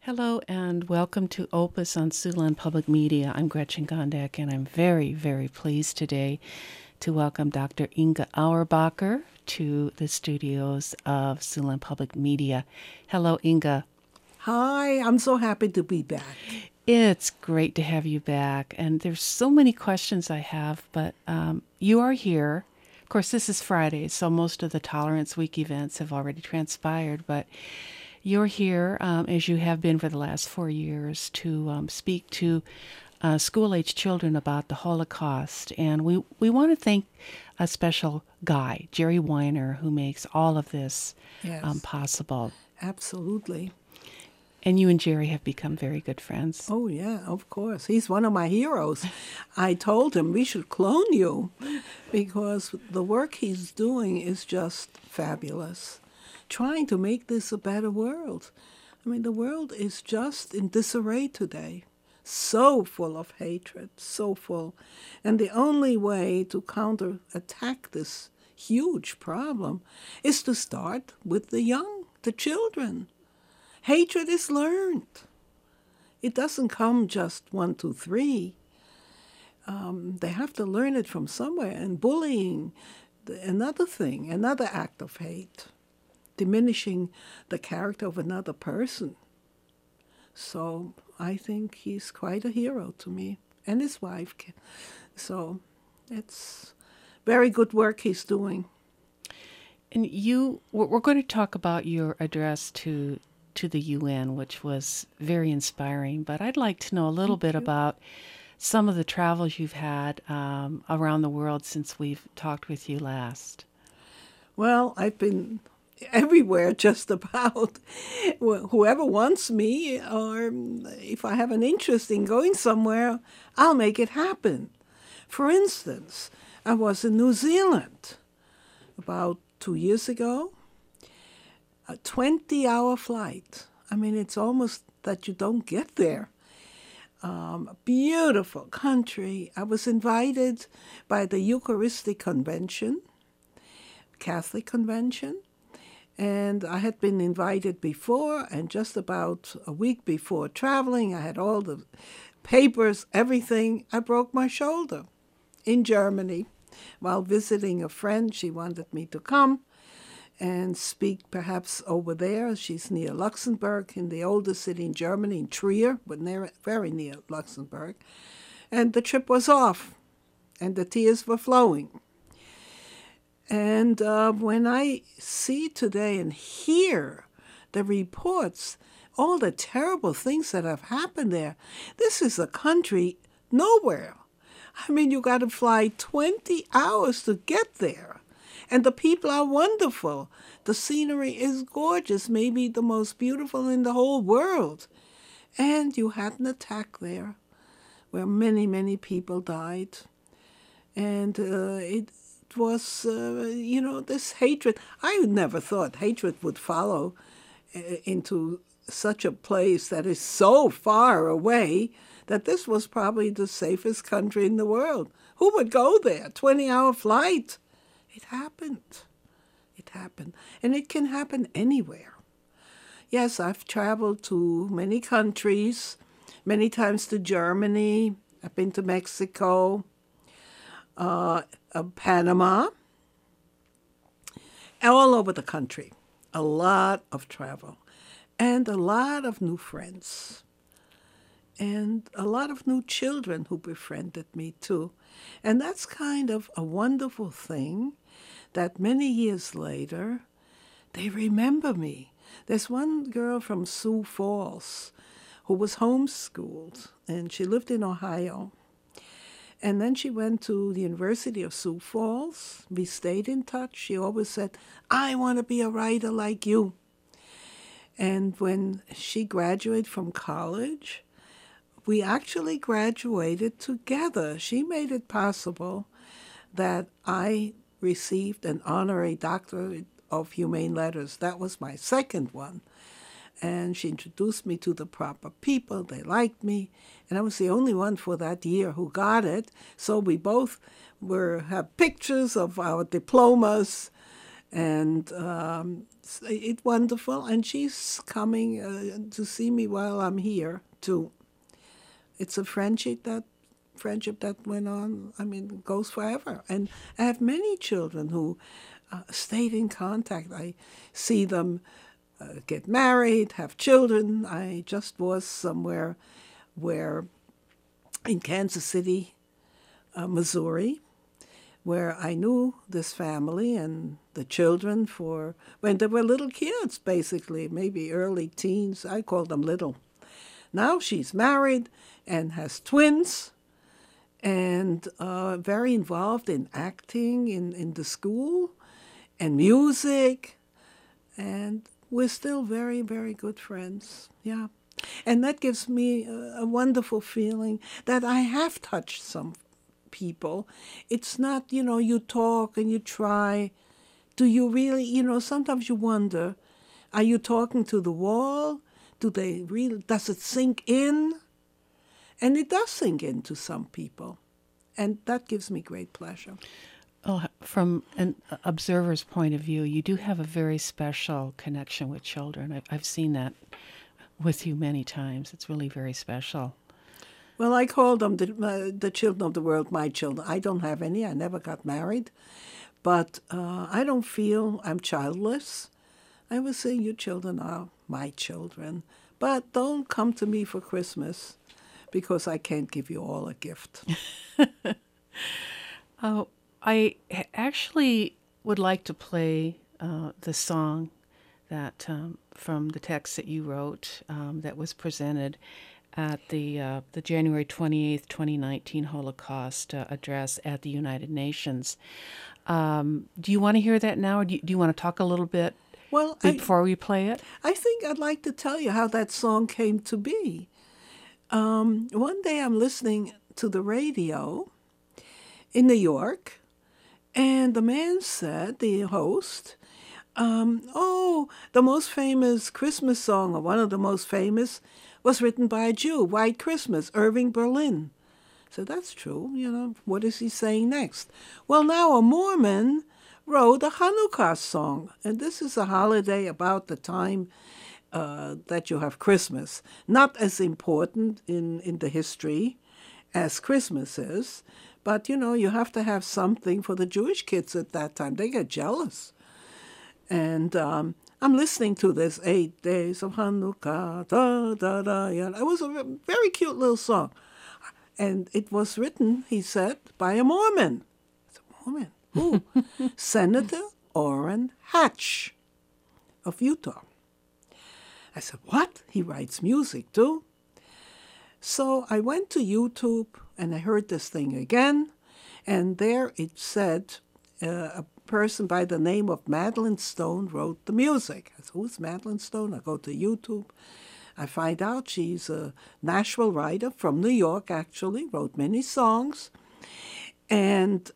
Hello and welcome to Opus on Siouxland Public Media. I'm Gretchen Gondek, and I'm very, very pleased today to welcome Dr. Inga Auerbacher to the studios of Siouxland Public Media. Hello, Inga. Hi, I'm so happy to be back. It's great to have you back, and there's so many questions I have, but you are here. Of course, this is Friday, so most of the Tolerance Week events have already transpired, but you're here, as you have been for the last 4 years, to speak to school-age children about the Holocaust. And we want to thank a special guy, Jerry Weiner, who makes all of this possible. Absolutely. And you and Jerry have become very good friends. Oh, yeah, of course. He's one of my heroes. I told him we should clone you because the work he's doing is just fabulous. Trying to make this a better world. I mean, the world is just in disarray today. So full of hatred, so full. And the only way to counterattack this huge problem is to start with the young, the children. Hatred is learned. It doesn't come just 1, 2, 3. They have to learn it from somewhere. And bullying, another thing, another act of hate. Diminishing the character of another person. So I think he's quite a hero to me, and his wife. So it's very good work he's doing. And we're going to talk about your address to the UN, which was very inspiring, but I'd like to know a little bit about some of the travels you've had around the world since we've talked with you last. Well, I've been everywhere just about. Whoever wants me, or if I have an interest in going somewhere, I'll make it happen. For instance, I was in New Zealand about 2 years ago, a 20-hour flight. I mean, it's almost that you don't get there. Beautiful country. I was invited by the Eucharistic Convention, Catholic Convention, and I had been invited before, and just about a week before traveling, I had all the papers, everything. I broke my shoulder in Germany while visiting a friend. She wanted me to come and speak perhaps over there. She's near Luxembourg, in the oldest city in Germany, in Trier, but very near Luxembourg. And the trip was off, and the tears were flowing. And when I see today and hear the reports, all the terrible things that have happened there, this is a country nowhere. I mean, you got to fly 20 hours to get there. And the people are wonderful. The scenery is gorgeous, maybe the most beautiful in the whole world. And you had an attack there where many, many people died. And it was, this hatred. I never thought hatred would follow into such a place that is so far away that this was probably the safest country in the world. Who would go there? 20-hour flight. It happened. It happened. And it can happen anywhere. Yes, I've traveled to many countries, many times to Germany. I've been to Mexico, Panama, all over the country. A lot of travel and a lot of new friends and a lot of new children who befriended me too. And that's kind of a wonderful thing that many years later, they remember me. There's one girl from Sioux Falls who was homeschooled, and she lived in Ohio. And then she went to the University of Sioux Falls. We stayed in touch. She always said, I want to be a writer like you. And when she graduated from college, we actually graduated together. She made it possible that I received an honorary doctorate of humane letters. That was my second one. And she introduced me to the proper people. They liked me. And I was the only one for that year who got it. So we both have pictures of our diplomas. And it's wonderful. And she's coming to see me while I'm here too. It's a friendship that went on. I mean, goes forever. And I have many children who stayed in contact. I see them get married, have children. I just was somewhere where in Kansas City, Missouri, where I knew this family and the children for when they were little kids, basically, maybe early teens. I call them little. Now she's married and has twins and very involved in acting in the school and music. And we're still very, very good friends. Yeah. And that gives me a wonderful feeling that I have touched some people. It's not, you talk and you try. Do you really, sometimes you wonder, are you talking to the wall? Does it sink in? And it does sink into some people. And that gives me great pleasure. Oh, from an observer's point of view, you do have a very special connection with children. I've seen that with you many times. It's really very special. Well, I call them the children of the world, my children. I don't have any. I never got married. But I don't feel I'm childless. I would say you children are my children. But don't come to me for Christmas because I can't give you all a gift. Oh, I actually would like to play the song that from the text that you wrote that was presented at the January 28th, 2019 Holocaust address at the United Nations. Do you want to hear that now, or do you want to talk a little bit before we play it? I think I'd like to tell you how that song came to be. One day I'm listening to the radio in New York, and the man said, the host, the most famous Christmas song, or one of the most famous, was written by a Jew, White Christmas, Irving Berlin. So that's true, What is he saying next? Well, now a Mormon wrote a Hanukkah song, and this is a holiday about the time that you have Christmas. Not as important in the history as Christmas is, but, you have to have something for the Jewish kids at that time. They get jealous. And I'm listening to this 8 Days of Hanukkah, da, da, da. It was a very cute little song. And it was written, he said, by a Mormon. It's a Mormon. Who? Senator Orrin Hatch of Utah. I said, what? He writes music too? So I went to YouTube and I heard this thing again. And there it said a person by the name of Madeline Stone wrote the music. I said, who's Madeline Stone? I go to YouTube. I find out she's a Nashville writer from New York, actually, wrote many songs. And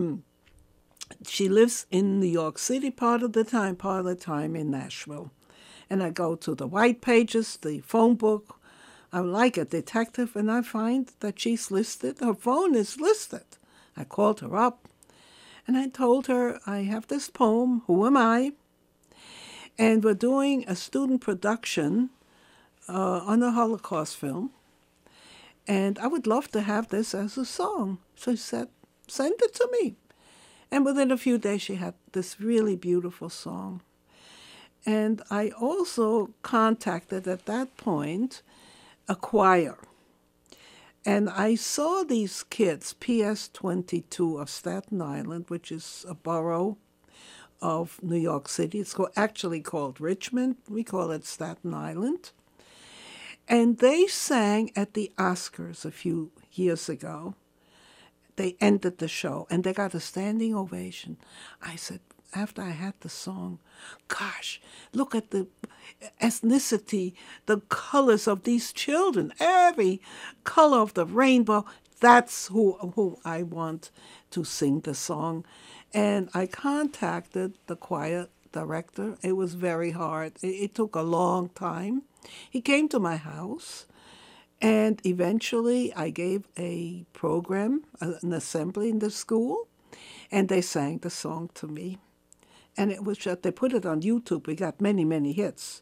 she lives in New York City part of the time in Nashville. And I go to the white pages, the phone book. I'm like a detective, and I find that she's listed. Her phone is listed. I called her up, and I told her, I have this poem, Who Am I? And we're doing a student production on a Holocaust film, and I would love to have this as a song. So she said, send it to me. And within a few days, she had this really beautiful song. And I also contacted, at that point, a choir. And I saw these kids, PS 22 of Staten Island, which is a borough of New York City. It's actually called Richmond. We call it Staten Island. And they sang at the Oscars a few years ago. They ended the show, and they got a standing ovation. I said, after I had the song, gosh, look at the ethnicity, the colors of these children, every color of the rainbow. That's who I want to sing the song. And I contacted the choir director. It was very hard. It took a long time. He came to my house, and eventually I gave a program, an assembly in the school, and they sang the song to me. And it was just, they put it on YouTube. We got many, many hits.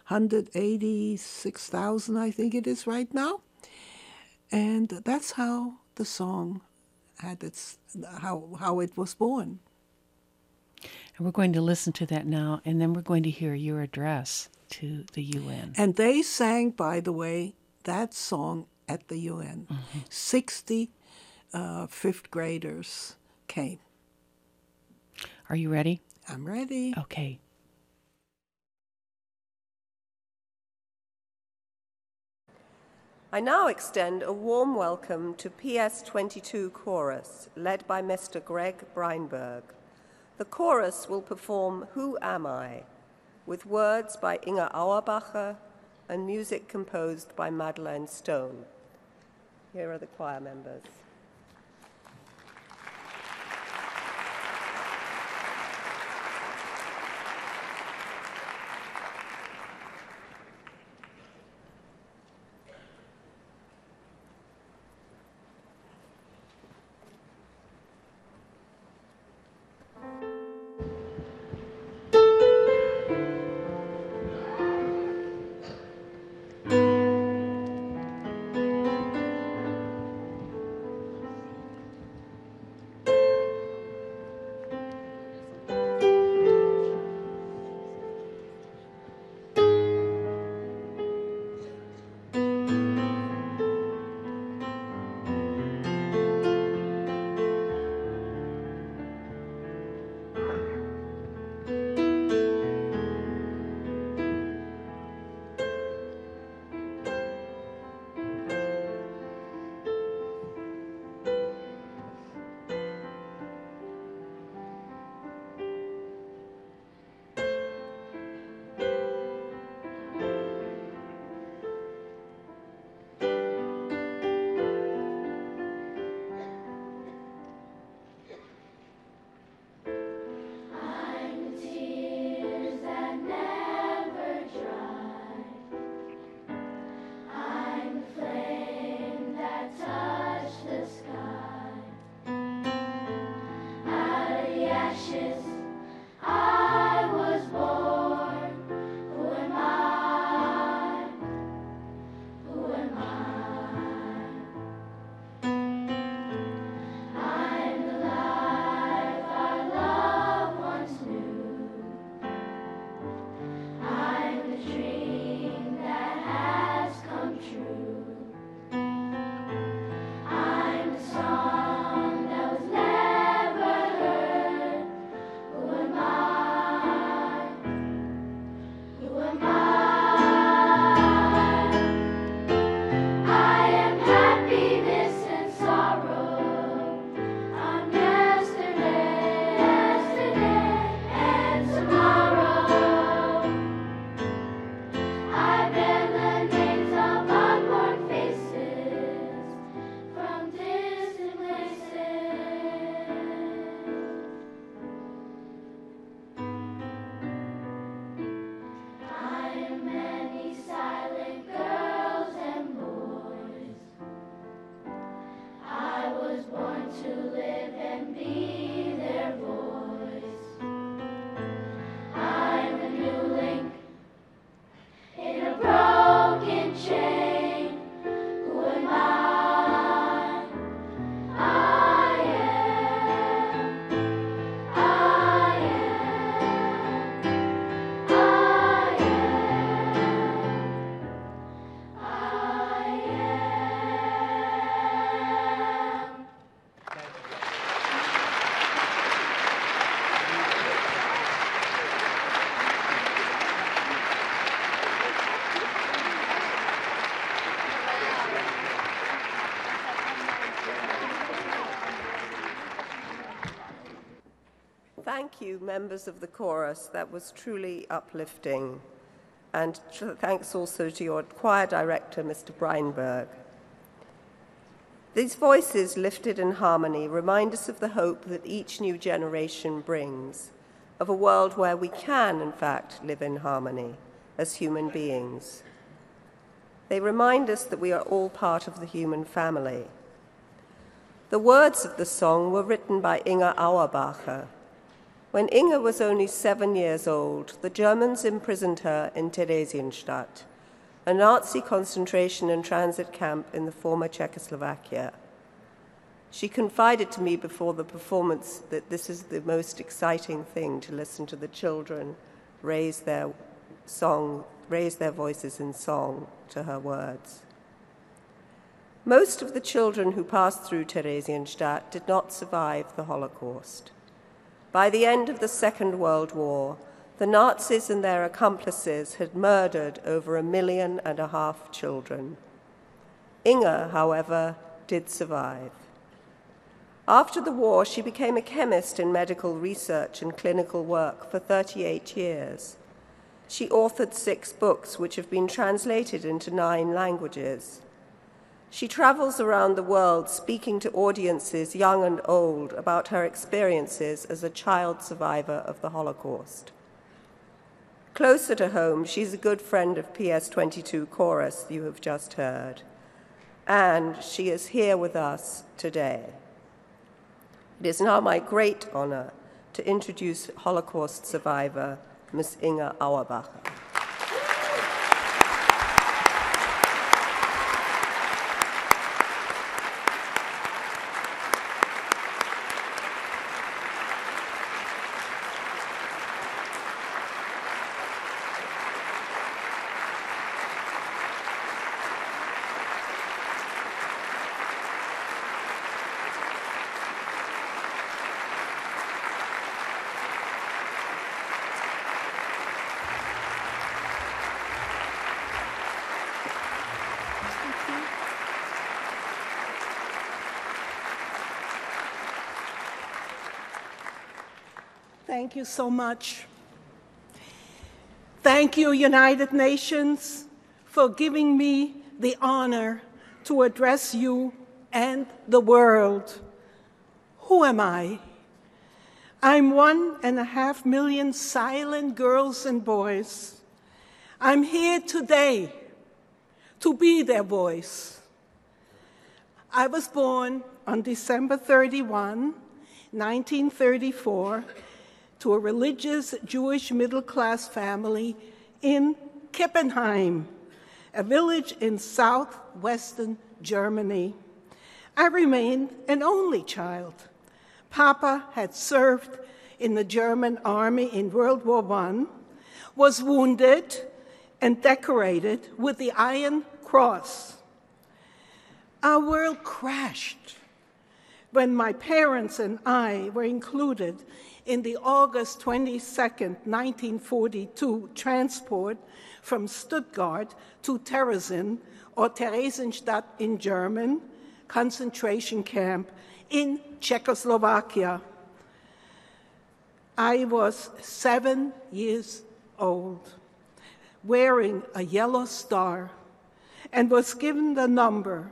186,000, I think it is right now. And that's how the song had how it was born. And we're going to listen to that now, and then we're going to hear your address to the UN. And they sang, by the way, that song at the UN. 60 fifth graders came. Are you ready? I'm ready. Okay. I now extend a warm welcome to PS22 Chorus, led by Mr. Greg Breinberg. The chorus will perform Who Am I?, with words by Inga Auerbacher and music composed by Madeleine Stone. Here are the choir members. Thank you, members of the chorus. That was truly uplifting. And thanks also to your choir director, Mr. Breinberg. These voices lifted in harmony remind us of the hope that each new generation brings, of a world where we can, in fact, live in harmony as human beings. They remind us that we are all part of the human family. The words of the song were written by Inga Auerbacher. When Inga was only 7 years old, the Germans imprisoned her in Theresienstadt, a Nazi concentration and transit camp in the former Czechoslovakia. She confided to me before the performance that this is the most exciting thing, to listen to the children raise their voices in song to her words. Most of the children who passed through Theresienstadt did not survive the Holocaust. By the end of the Second World War, the Nazis and their accomplices had murdered over 1.5 million children. Inga, however, did survive. After the war, she became a chemist in medical research and clinical work for 38 years. She authored 6 books, which have been translated into 9 languages. She travels around the world speaking to audiences, young and old, about her experiences as a child survivor of the Holocaust. Closer to home, she's a good friend of PS22 Chorus, you have just heard, and she is here with us today. It is now my great honor to introduce Holocaust survivor, Miss Inga Auerbacher. Thank you so much. Thank you, United Nations, for giving me the honor to address you and the world. Who am I? I'm 1.5 million silent girls and boys. I'm here today to be their voice. I was born on December 31, 1934, to a religious Jewish middle-class family in Kippenheim, a village in southwestern Germany. I remained an only child. Papa had served in the German army in World War I, was wounded and decorated with the Iron Cross. Our world crashed when my parents and I were included in the August 22nd, 1942 transport from Stuttgart to Terezin, or Theresienstadt in German, concentration camp in Czechoslovakia. I was 7 years old, wearing a yellow star, and was given the number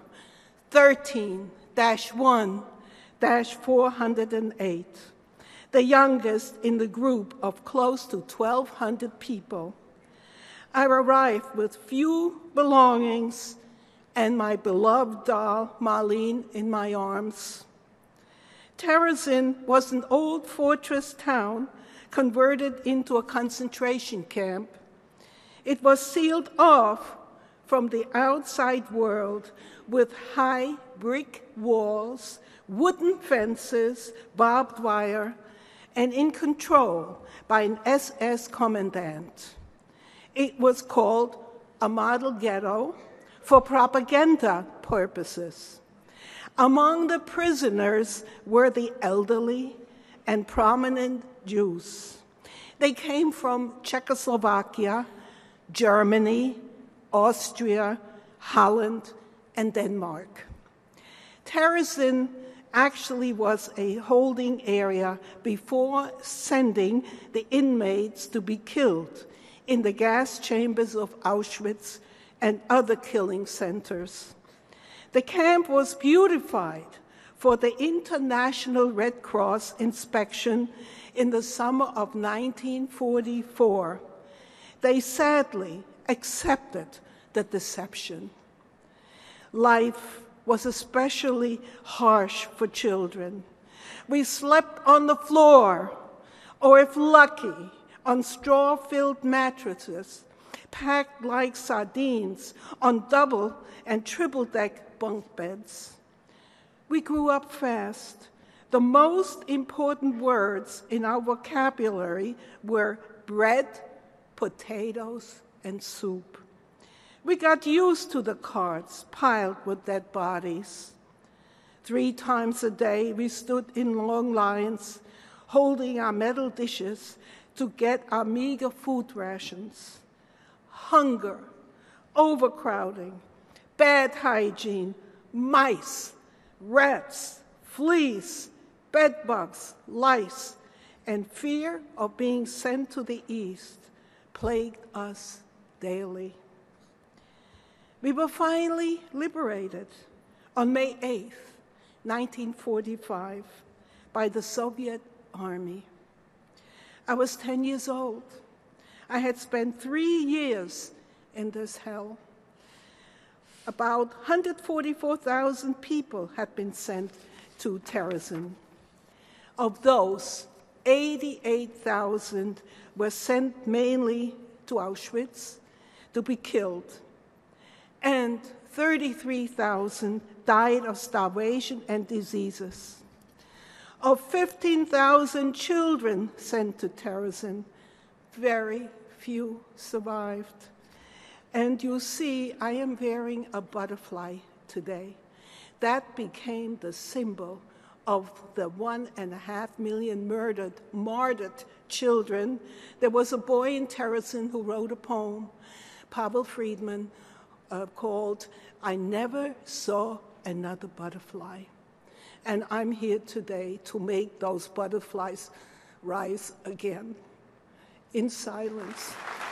13-1-408. The youngest in the group of close to 1,200 people. I arrived with few belongings and my beloved doll, Marlene, in my arms. Terezin was an old fortress town converted into a concentration camp. It was sealed off from the outside world with high brick walls, wooden fences, barbed wire, and in control by an SS commandant. It was called a model ghetto for propaganda purposes. Among the prisoners were the elderly and prominent Jews. They came from Czechoslovakia, Germany, Austria, Holland, and Denmark. Terezin actually was a holding area before sending the inmates to be killed in the gas chambers of Auschwitz and other killing centers. The camp was beautified for the International Red Cross inspection in the summer of 1944. They sadly accepted the deception. Life was especially harsh for children. We slept on the floor or if lucky, on straw-filled mattresses, packed like sardines on double and triple-deck bunk beds. We grew up fast. The most important words in our vocabulary were bread, potatoes, and soup. We got used to the carts piled with dead bodies. 3 times a day, we stood in long lines, holding our metal dishes to get our meager food rations. Hunger, overcrowding, bad hygiene, mice, rats, fleas, bedbugs, lice, and fear of being sent to the east plagued us daily. We were finally liberated on May 8th, 1945, by the Soviet Army. I was 10 years old. I had spent 3 years in this hell. About 144,000 people had been sent to Terezin. Of those, 88,000 were sent mainly to Auschwitz to be killed, and 33,000 died of starvation and diseases. Of 15,000 children sent to Terezin, very few survived. And you see, I am wearing a butterfly today. That became the symbol of the 1.5 million martyred children. There was a boy in Terezin who wrote a poem, Pavel Friedman, called I Never Saw Another Butterfly. And I'm here today to make those butterflies rise again in silence.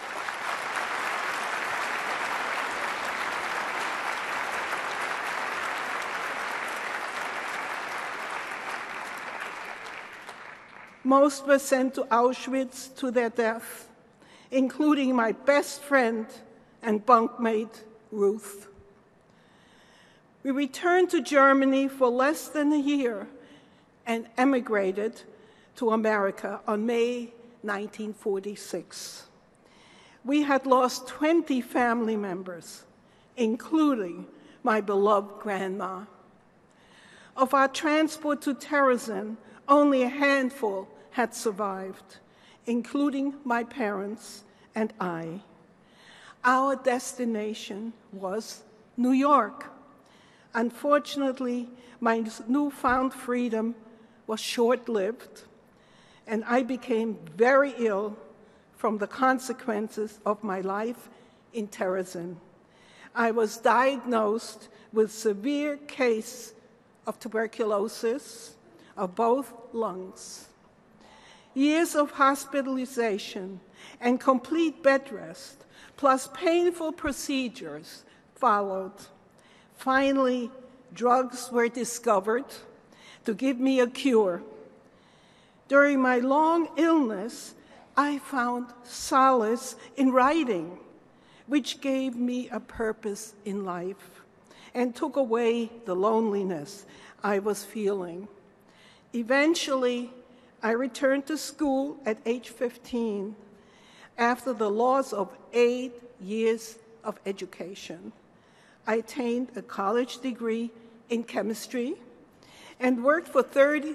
Most were sent to Auschwitz to their death, including my best friend and bunkmate, Ruth. We returned to Germany for less than a year and emigrated to America on May 1946. We had lost 20 family members, including my beloved grandma. Of our transport to Terezin, only a handful had survived, including my parents and I. Our destination was New York. Unfortunately, my newfound freedom was short-lived, and I became very ill from the consequences of my life in Terezin. I was diagnosed with severe case of tuberculosis of both lungs. Years of hospitalization and complete bed rest, plus painful procedures, followed. Finally, drugs were discovered to give me a cure. During my long illness, I found solace in writing, which gave me a purpose in life and took away the loneliness I was feeling. Eventually, I returned to school at age 15 after the loss of 8 years of education. I attained a college degree in chemistry and worked for 38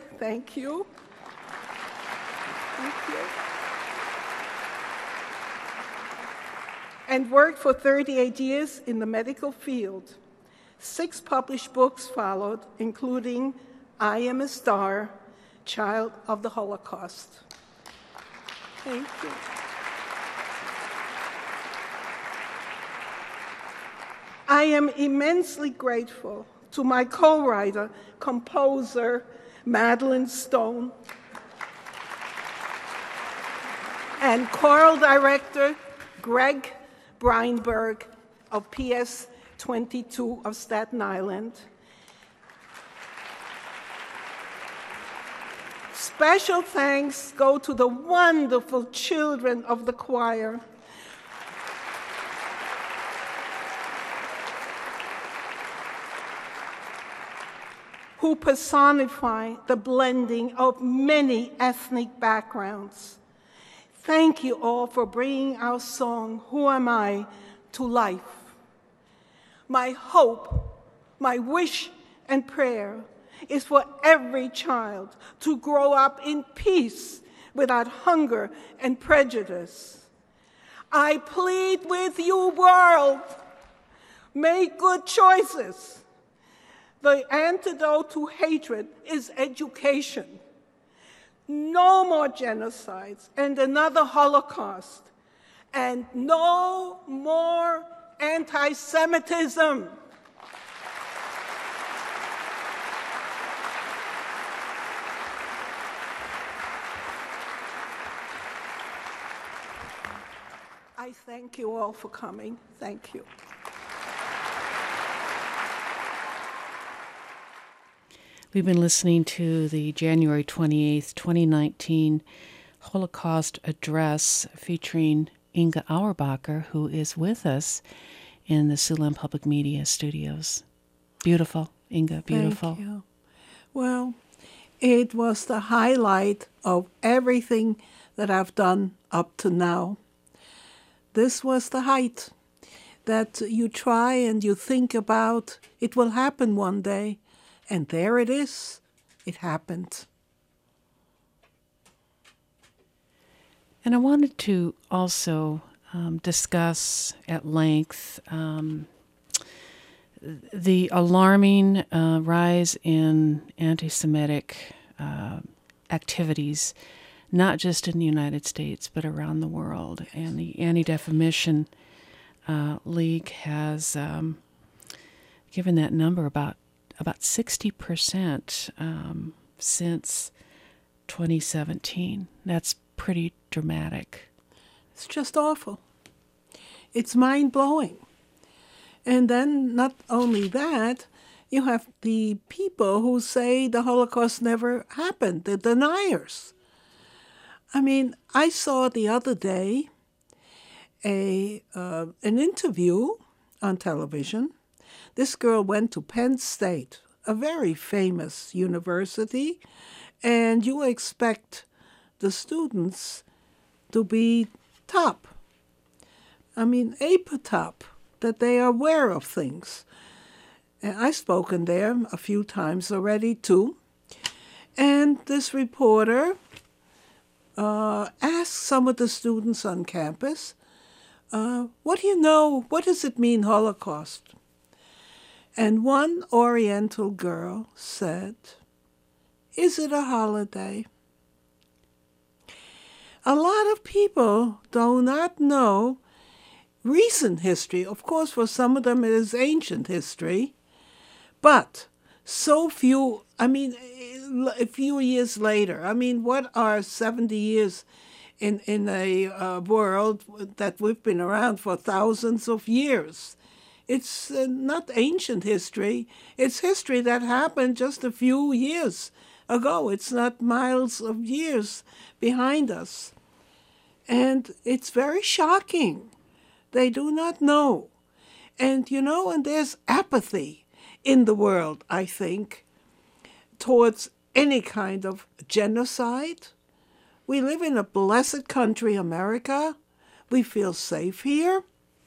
years in the medical field. 6 published books followed, including I Am a Star, Child of the Holocaust. Thank you. I am immensely grateful to my co-writer, composer, Madeleine Stone, and choral director, Greg Breinberg of PS 22 of Staten Island. Special thanks go to the wonderful children of the choir. who personify the blending of many ethnic backgrounds. Thank you all for bringing our song, Who Am I, to life. My hope, my wish and prayer is for every child to grow up in peace without hunger and prejudice. I plead with you, world, make good choices. The antidote to hatred is education. No more genocides and another Holocaust, and no more anti-Semitism. I thank you all for coming. Thank you. We've been listening to the January 28th, 2019 Holocaust Address featuring Inga Auerbacher, who is with us in the Siouxland Public Media Studios. Beautiful, Inga, beautiful. Thank you. Well, it was the highlight of everything that I've done up to now. This was the height that you try and you think about, it will happen one day, and there it is. It happened. And I wanted to also discuss at length the alarming rise in anti-Semitic activities, not just in the United States, but around the world. And the Anti-Defamation League has given that number about 60% since 2017. That's pretty dramatic. It's just awful. It's mind-blowing. And then not only that, you have the people who say the Holocaust never happened, the deniers. I mean, I saw the other day an interview on television. This girl went to Penn State, a very famous university, and you expect the students to be top. I mean, top, that they are aware of things. And I've spoken there a few times already, too. And this reporter asked some of the students on campus, what do you know? What does it mean, Holocaust? And one Oriental girl said, is it a holiday? A lot of people do not know recent history. Of course, for some of them it is ancient history, but so few, I mean, a few years later, I mean, what are 70 years in a world that we've been around for thousands of years? It's not ancient history. It's history that happened just a few years ago. It's not miles of years behind us. And it's very shocking. They do not know. And, you know, and there's apathy in the world, I think, towards any kind of genocide. We live in a blessed country, America. We feel safe here.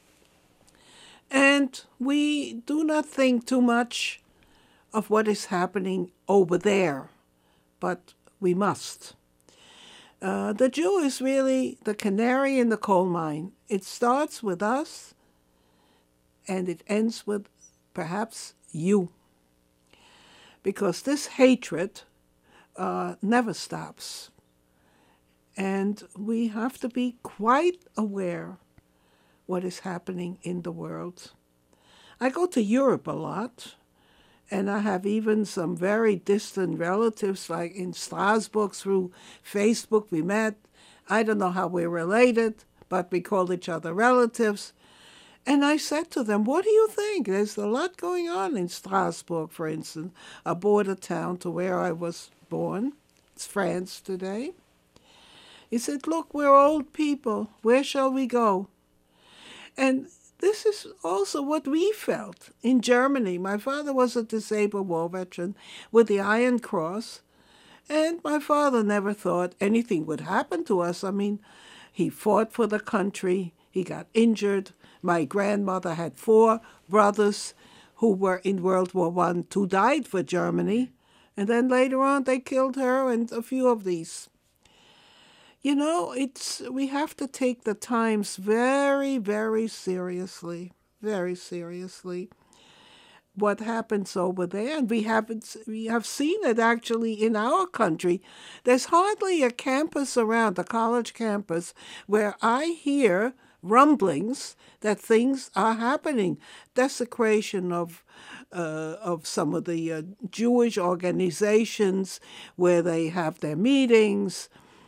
And we do not think too much of what is happening over there, but we must. The Jew is really the canary in the coal mine. It starts with us, and it ends with perhaps you. Because this hatred never stops. And we have to be quite aware what is happening in the world. I go to Europe a lot, and I have even some very distant relatives, like in Strasbourg through Facebook we met. I don't know how we're related, but we call each other relatives. And I said to them, what do you think? There's a lot going on in Strasbourg, for instance, a border town to where I was born. It's France today. He said, look, we're old people. Where shall we go? And this is also what we felt in Germany. My father was a disabled war veteran with the Iron Cross, and my father never thought anything would happen to us. I mean, he fought for the country. He got injured. My grandmother had 4 brothers who were in World War I, 2 died for Germany. And then later on, they killed her and a few of these. You know, we have to take the times very, very seriously, very seriously. What happens over there, and we have seen it actually in our country. There's hardly a campus around, a college campus, where I hear rumblings that things are happening. Desecration of some of the Jewish organizations where they have their meetings.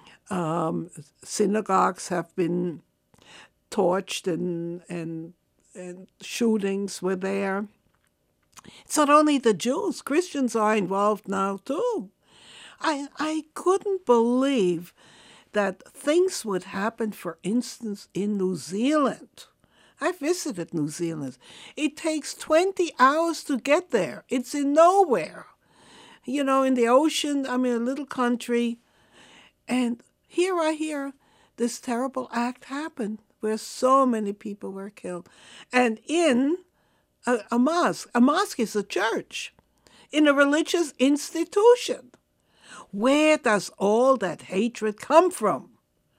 Synagogues have been torched and shootings were there. It's not only the Jews. Christians are involved now too. I couldn't believe that things would happen, for instance, in New Zealand. I visited New Zealand. It takes 20 hours to get there. It's in nowhere. You know, in the ocean, I mean, a little country. And here I hear this terrible act happen where so many people were killed. And in a mosque. A mosque is a church in a religious institution. Where does all that hatred come from?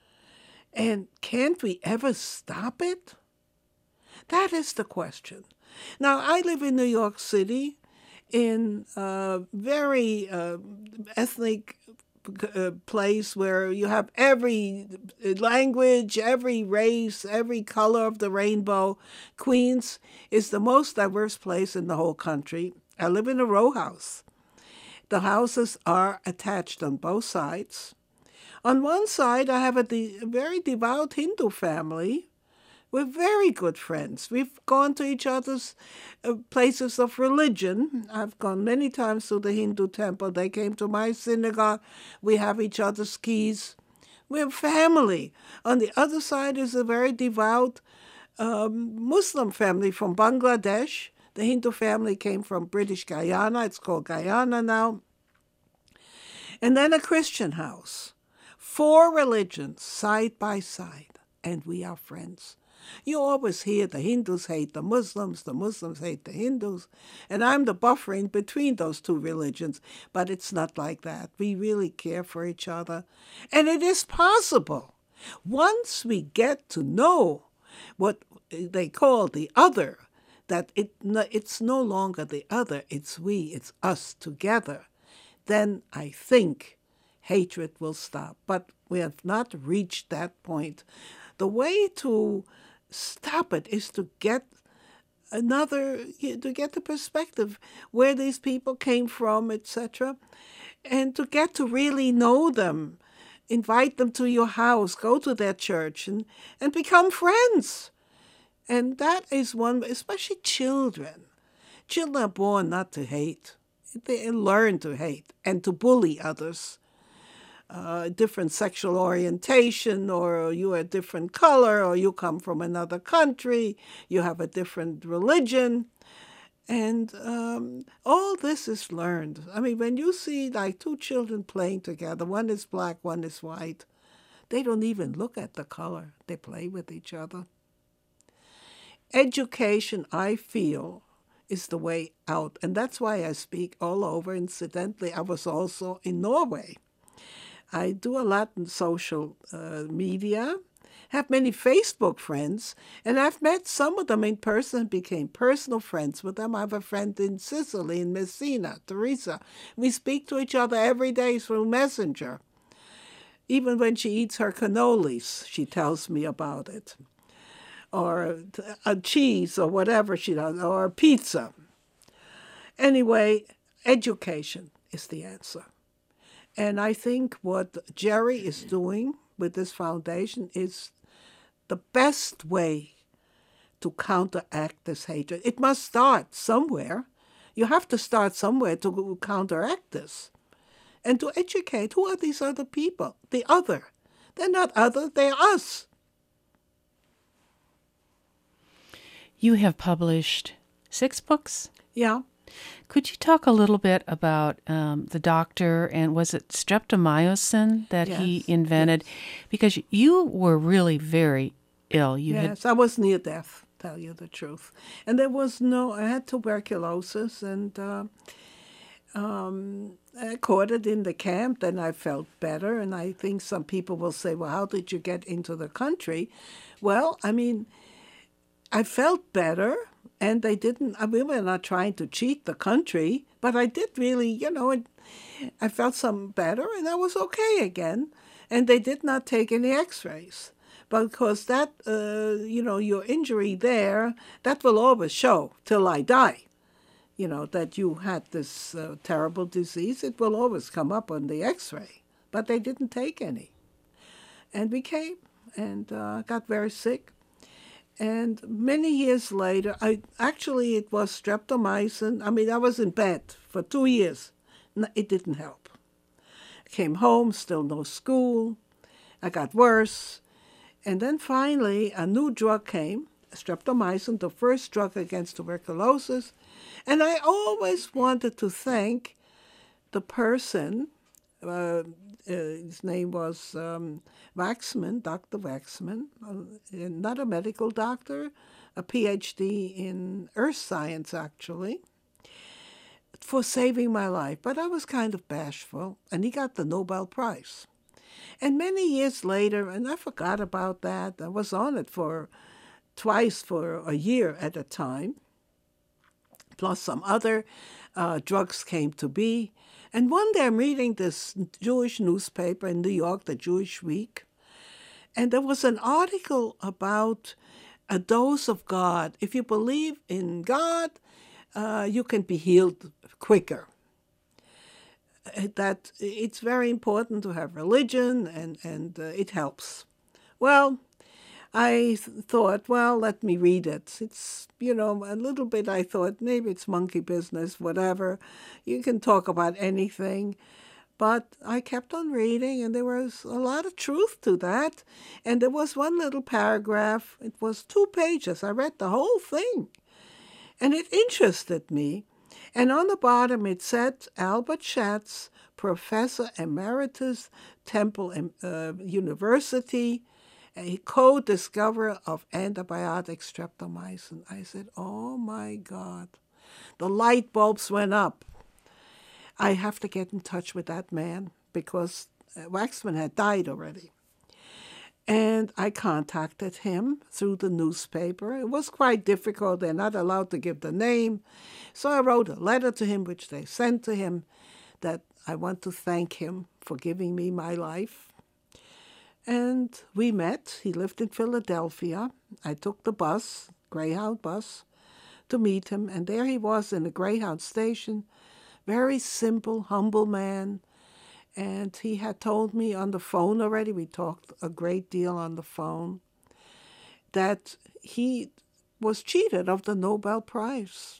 And can't we ever stop it? That is the question. Now, I live in New York City in a very ethnic place where you have every language, every race, every color of the rainbow. Queens is the most diverse place in the whole country. I live in a row house. The houses are attached on both sides. On one side, I have a very devout Hindu family. We're very good friends. We've gone to each other's places of religion. I've gone many times to the Hindu temple. They came to my synagogue. We have each other's keys. We're family. On the other side is a very devout Muslim family from Bangladesh. The Hindu family came from British Guyana. It's called Guyana now. And then a Christian house. 4 religions side by side, and we are friends. You always hear the Hindus hate the Muslims hate the Hindus, and I'm the buffer in between those 2 religions. But it's not like that. We really care for each other. And it is possible. Once we get to know what they call the other, that it's no longer the other, it's we, it's us together, then I think hatred will stop. But we have not reached that point. The way to stop it is to get the perspective where these people came from, etc., and to get to really know them, invite them to your house, go to their church, and become friends. And that is one, especially children. Children are born not to hate. They learn to hate and to bully others. Different sexual orientation, or you are a different color, or you come from another country, you have a different religion. And all this is learned. I mean, when you see like 2 children playing together, one is black, one is white, they don't even look at the color. They play with each other. Education, I feel, is the way out. And that's why I speak all over. Incidentally, I was also in Norway. I do a lot in social media, have many Facebook friends, and I've met some of them in person and became personal friends with them. I have a friend in Sicily, in Messina, Teresa. We speak to each other every day through Messenger. Even when she eats her cannolis, she tells me about it. Or a cheese or whatever she does, or a pizza. Anyway, education is the answer. And I think what Jerry is doing with this foundation is the best way to counteract this hatred. It must start somewhere. You have to start somewhere to counteract this. And to educate, who are these other people? The other. They're not other, they're us. You have published 6 books. Yeah. Could you talk a little bit about the doctor, and was it streptomycin that he Yes, invented? Because you were really very ill. You had Yes, I was near death, tell you the truth. And I had tuberculosis, and I caught it in the camp, then I felt better. And I think some people will say, well, how did you get into the country? Well, I mean, I felt better, and we were not trying to cheat the country, but I did really, I felt some better, and I was okay again. And they did not take any x-rays. Because that, your injury there, that will always show till I die. That you had this terrible disease, it will always come up on the x-ray. But they didn't take any. And we came and got very sick. And many years later, it was streptomycin. I mean, I was in bed for 2 years. It didn't help. I came home, still no school. I got worse. And then finally, a new drug came, streptomycin, the first drug against tuberculosis. And I always wanted to thank the person, his name was Waxman, Dr. Waxman, not a medical doctor, a PhD in earth science, actually, for saving my life. But I was kind of bashful, and he got the Nobel Prize. And many years later, and I forgot about that, I was on it for twice for a year at a time, plus some other drugs came to be. And one day I'm reading this Jewish newspaper in New York, the Jewish Week, and there was an article about a dose of God. If you believe in God, you can be healed quicker. That it's very important to have religion, and it helps. Well, I thought, well, let me read it. It's, a little bit, I thought, maybe it's monkey business, whatever. You can talk about anything. But I kept on reading, and there was a lot of truth to that. And there was one little paragraph. It was 2 pages. I read the whole thing. And it interested me. And on the bottom it said, Albert Schatz, Professor Emeritus, Temple University, a co-discoverer of antibiotic streptomycin. I said, oh my God. The light bulbs went up. I have to get in touch with that man because Waxman had died already. And I contacted him through the newspaper. It was quite difficult. They're not allowed to give the name. So I wrote a letter to him, which they sent to him, that I want to thank him for giving me my life. And we met. He lived in Philadelphia. I took the bus, Greyhound bus, to meet him. And there he was in the Greyhound station, very simple, humble man. And he had told me on the phone already, we talked a great deal on the phone, that he was cheated of the Nobel Prize.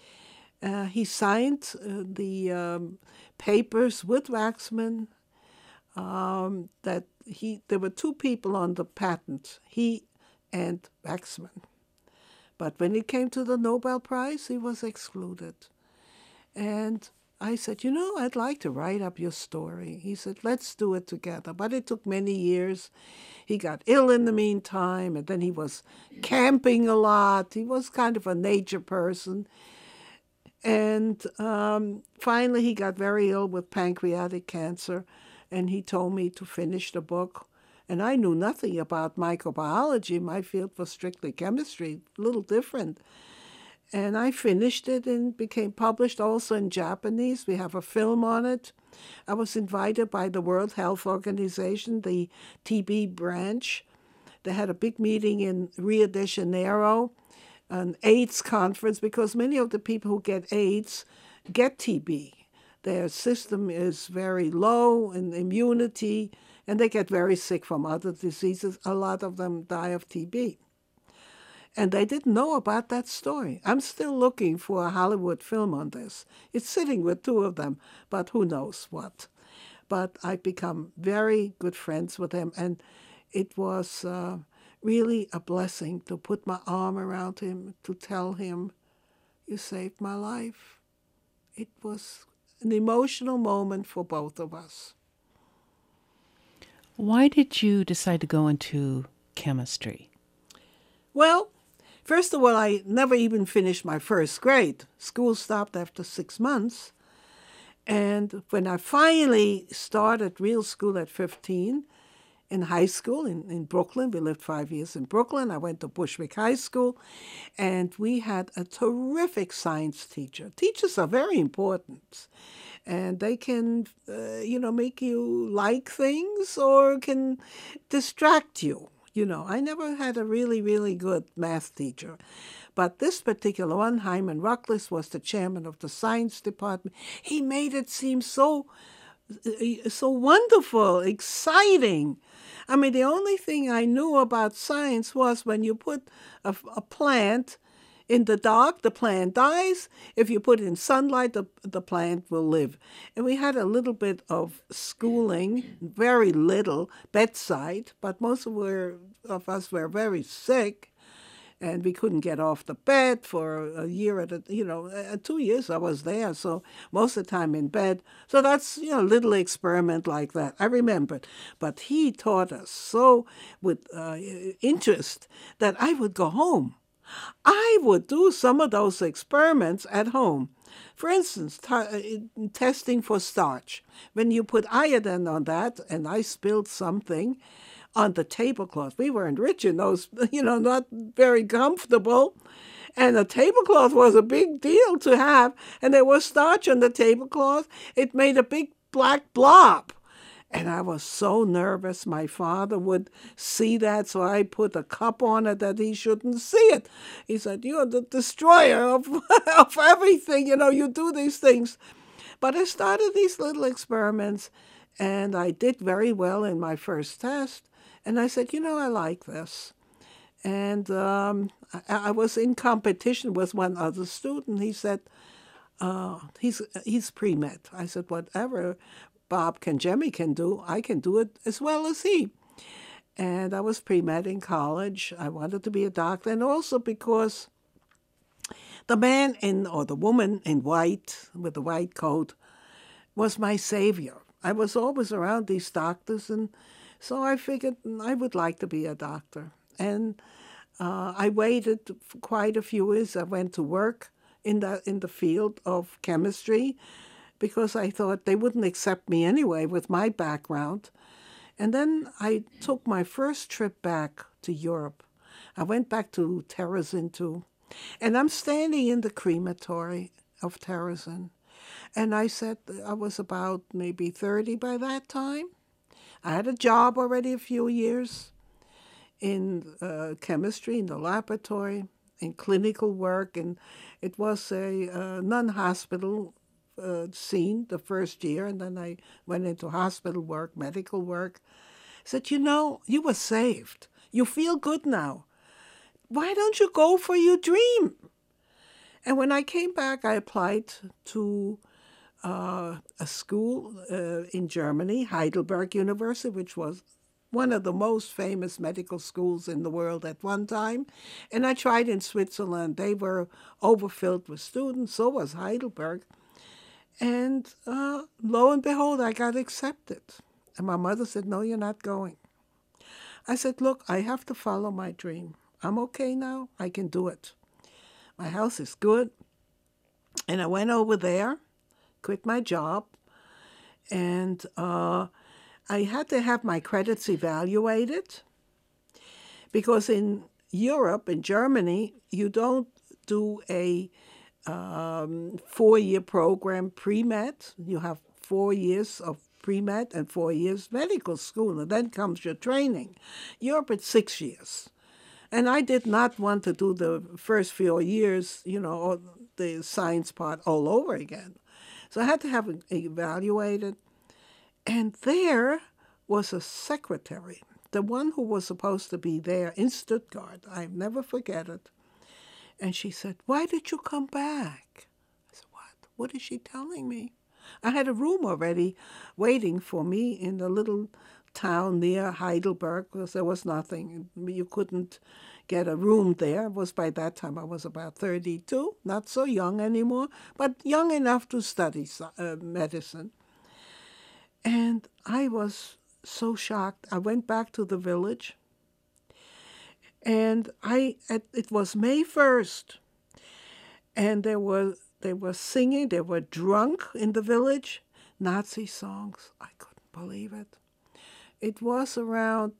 He signed the papers with Waxman that there were 2 people on the patent, he and Waxman. But when it came to the Nobel Prize, he was excluded. And I said, I'd like to write up your story. He said, let's do it together. But it took many years. He got ill in the meantime, and then he was camping a lot. He was kind of a nature person. And finally, he got very ill with pancreatic cancer, and he told me to finish the book. And I knew nothing about microbiology. My field was strictly chemistry, a little different. And I finished it and became published also in Japanese. We have a film on it. I was invited by the World Health Organization, the TB branch. They had a big meeting in Rio de Janeiro, an AIDS conference, because many of the people who get AIDS get TB. Their system is very low in immunity, and they get very sick from other diseases. A lot of them die of TB. And they didn't know about that story. I'm still looking for a Hollywood film on this. It's sitting with 2 of them, but who knows what. But I've become very good friends with him, and it was really a blessing to put my arm around him, to tell him, you saved my life. It was an emotional moment for both of us. Why did you decide to go into chemistry? Well, first of all, I never even finished my first grade. School stopped after 6 months. And when I finally started real school at 15, in high school in Brooklyn, we lived 5 years in Brooklyn. I went to Bushwick High School, and we had a terrific science teacher. Teachers are very important, and they can, make you like things or can distract you. I never had a really, really good math teacher. But this particular one, Hyman Rucklis, was the chairman of the science department. He made it seem so wonderful, exciting. I mean, the only thing I knew about science was when you put a plant in the dark, the plant dies. If you put it in sunlight, the plant will live. And we had a little bit of schooling, very little, bedside, but most of us were very sick. And we couldn't get off the bed for a year 2 years I was there, so most of the time in bed. So that's, a little experiment like that. I remember it. But he taught us so with interest that I would go home. I would do some of those experiments at home. For instance, testing for starch. When you put iodine on that, and I spilled something on the tablecloth. We weren't rich in those, not very comfortable. And a tablecloth was a big deal to have. And there was starch on the tablecloth. It made a big black blob. And I was so nervous. My father would see that, so I put a cup on it that he shouldn't see it. He said, you're the destroyer of everything. You do these things. But I started these little experiments, and I did very well in my first test. And I said, I like this. And I was in competition with one other student. He said, he's pre-med. I said, whatever Bob Jemmy can do, I can do it as well as he. And I was pre-med in college. I wanted to be a doctor. And also because the man or the woman in white, with the white coat, was my savior. I was always around these doctors, and so I figured I would like to be a doctor. And I waited for quite a few years. I went to work in the field of chemistry because I thought they wouldn't accept me anyway with my background. And then I took my first trip back to Europe. I went back to Terezin too. And I'm standing in the crematory of Terezin. And I said I was about maybe 30 by that time. I had a job already a few years in chemistry, in the laboratory, in clinical work, and it was a non-hospital scene the first year, and then I went into hospital work, medical work. I said, you were saved. You feel good now. Why don't you go for your dream? And when I came back, I applied to a school in Germany, Heidelberg University, which was one of the most famous medical schools in the world at one time. And I tried in Switzerland. They were overfilled with students. So was Heidelberg. And lo and behold, I got accepted. And my mother said, no, you're not going. I said, look, I have to follow my dream. I'm okay now. I can do it. My health is good. And I went over there, quit my job, and I had to have my credits evaluated because in Europe, in Germany, you don't do a 4-year program pre-med. You have 4 years of pre-med and 4 years medical school, and then comes your training. Europe, it's 6 years. And I did not want to do the first 4 years, the science part all over again. So I had to have it evaluated. And there was a secretary, the one who was supposed to be there in Stuttgart. I never forget it. And she said, why did you come back? I said, what? What is she telling me? I had a room already waiting for me in the little town near Heidelberg because there was nothing. You couldn't get a room there. It was by that time I was about 32, not so young anymore, but young enough to study medicine. And I was so shocked. I went back to the village, and it was May 1st, and they were singing, they were drunk in the village, Nazi songs. I couldn't believe it. It was around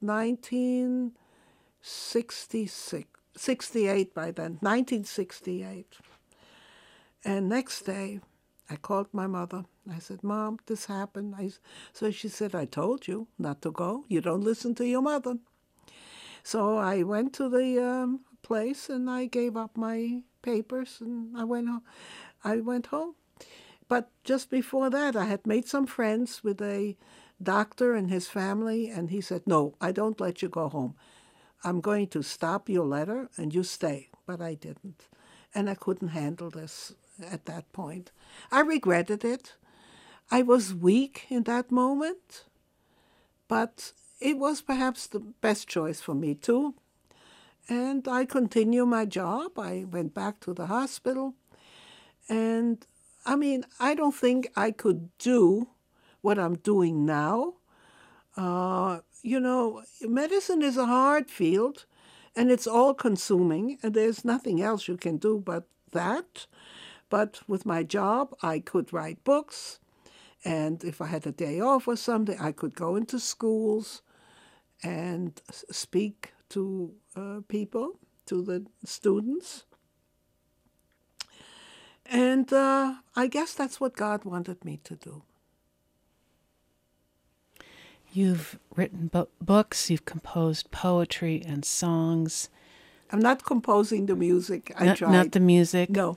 1968 by then, 1968. And next day, I called my mother. I said, Mom, this happened. So she said, I told you not to go. You don't listen to your mother. So I went to the place and I gave up my papers and I went home. But just before that, I had made some friends with a doctor and his family, and he said, no, I don't let you go home. I'm going to stop your letter and you stay. But I didn't. And I couldn't handle this at that point. I regretted it. I was weak in that moment, but it was perhaps the best choice for me too. And I continued my job. I went back to the hospital. And I mean, I don't think I could do what I'm doing now. Medicine is a hard field, and it's all-consuming, and there's nothing else you can do but that. But with my job, I could write books, and if I had a day off or something, I could go into schools and speak to people, to the students. And I guess that's what God wanted me to do. You've written books, you've composed poetry and songs. I'm not composing the music. I tried. Not the music? No.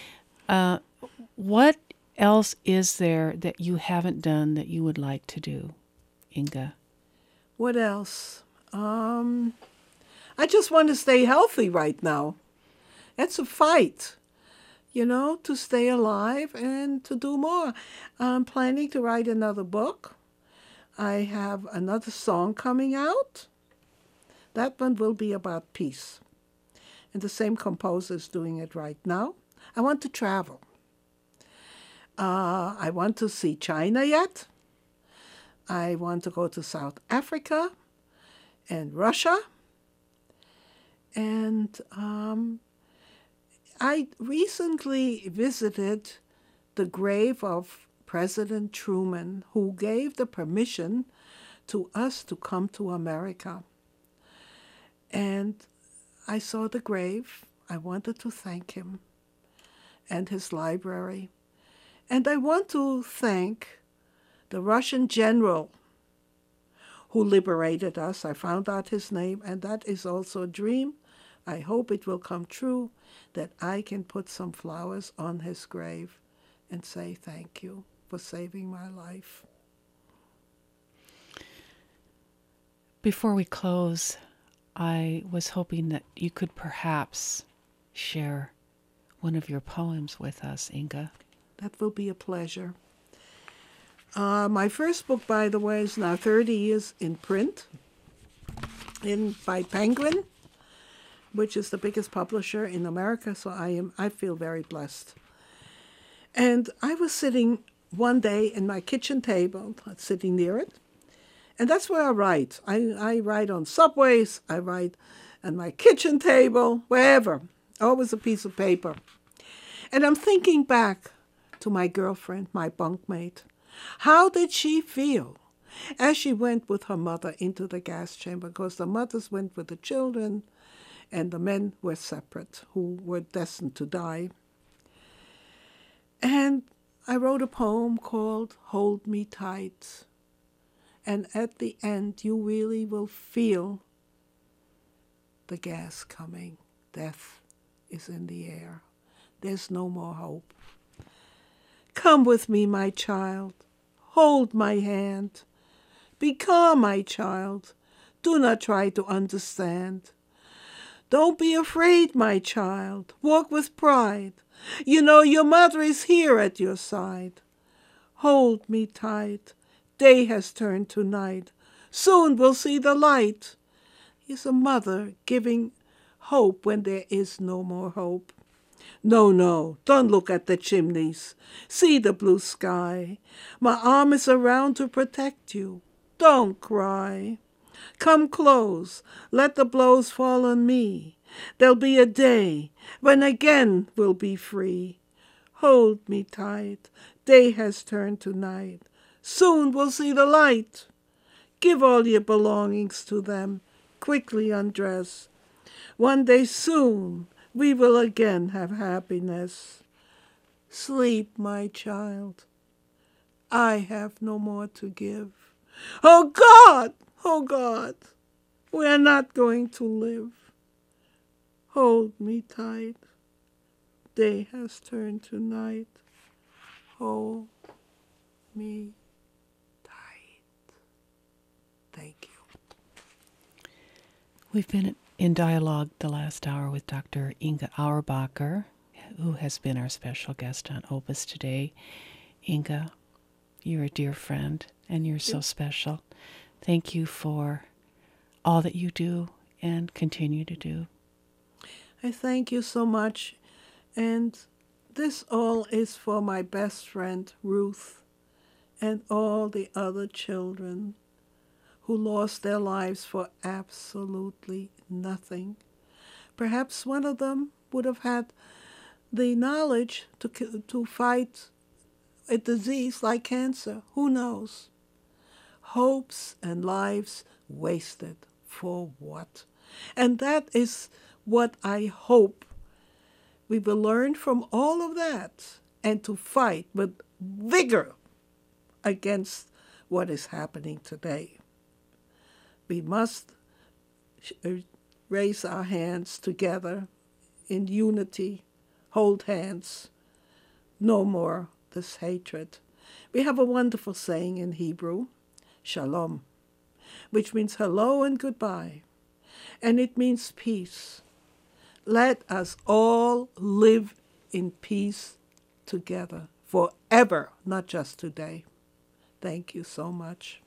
What else is there that you haven't done that you would like to do, Inga? What else? I just want to stay healthy right now. It's a fight, to stay alive and to do more. I'm planning to write another book. I have another song coming out. That one will be about peace. And the same composer is doing it right now. I want to travel. I want to see China yet. I want to go to South Africa and Russia. And I recently visited the grave of President Truman, who gave the permission to us to come to America. And I saw the grave. I wanted to thank him and his library. And I want to thank the Russian general who liberated us. I found out his name, and that is also a dream. I hope it will come true, that I can put some flowers on his grave and say thank you for saving my life. Before we close, I was hoping that you could perhaps share one of your poems with us, Inga. That will be a pleasure. My first book, by the way, is now 30 years in print by Penguin, which is the biggest publisher in America, so I feel very blessed. And I was sitting one day in my kitchen table, sitting near it, and that's where I write. I write on subways, I write on my kitchen table, wherever, always a piece of paper. And I'm thinking back to my girlfriend, my bunkmate. How did she feel as she went with her mother into the gas chamber? Because the mothers went with the children, and the men were separate, who were destined to die. And I wrote a poem called Hold Me Tight. And at the end, you really will feel the gas coming. Death is in the air. There's no more hope. Come with me, my child. Hold my hand. Be calm, my child. Do not try to understand. Don't be afraid, my child. Walk with pride. You know your mother is here at your side. Hold me tight. Day has turned to night. Soon we'll see the light. He's a mother giving hope when there is no more hope. No, no, don't look at the chimneys. See the blue sky. My arm is around to protect you. Don't cry. Come close, let the blows fall on me. There'll be a day when again we'll be free. Hold me tight, day has turned to night. Soon we'll see the light. Give all your belongings to them, quickly undress. One day soon we will again have happiness. Sleep, my child. I have no more to give. Oh God! Oh God! We are not going to live. Hold me tight. Day has turned to night. Hold me tight. Thank you. We've been in dialogue the last hour with Dr. Inga Auerbacher, who has been our special guest on Opus today. Inga, you're a dear friend, and you're so special. Thank you for all that you do and continue to do. I thank you so much. And this all is for my best friend, Ruth, and all the other children who lost their lives for absolutely nothing. Perhaps one of them would have had the knowledge to fight a disease like cancer. Who knows? Hopes and lives wasted for what? And that is what I hope we will learn from all of that and to fight with vigor against what is happening today. We must raise our hands together in unity, hold hands, no more this hatred. We have a wonderful saying in Hebrew, shalom, which means hello and goodbye, and it means peace. Let us all live in peace together forever, not just today. Thank you so much.